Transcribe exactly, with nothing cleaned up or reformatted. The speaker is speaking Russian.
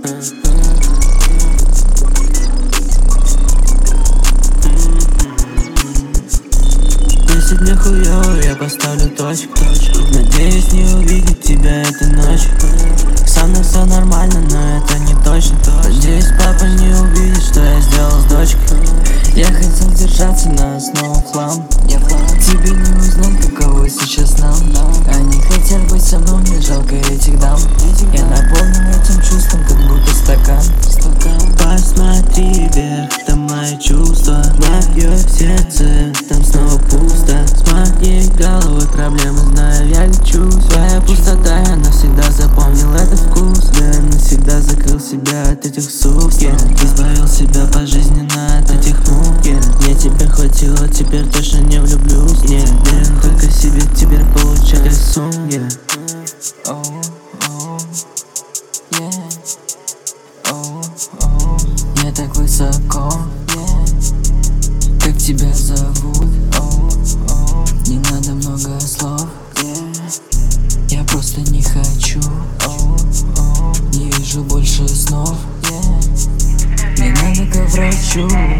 Если мне хуёво, я поставлю точку. Надеюсь, не увидеть тебя этой ночью. Со мной все нормально, но это не точно. Надеюсь, папа не увидит, что я сделал с дочкой. Я хотел держаться, но снова в хлам. Тебе не узнать, каково сейчас нам. Они хотят быть со мной, мне жалко этих дам. Я наполнен этим чувством, как будто стакан. Посмотри вверх, там мои чувства. Мое сердце, там снова пусто. С моей головой проблемы, знаю, я лечу. Своя пустота, я навсегда запомнил этот вкус. Да, я навсегда закрыл себя от этих сук, yeah. Избавил себя пожизненно от этих мук, yeah. Мне тебя хватило, теперь точно не влюблюсь, нет. Верен только себе, теперь получаю сум, yeah. Oh, oh, yeah. Oh, oh. Не так высоко, yeah. Как тебя зовут? Oh, oh. Не надо много слов, yeah. Я просто не хочу, oh, oh. Не вижу больше снов, yeah. Не надо к врачу.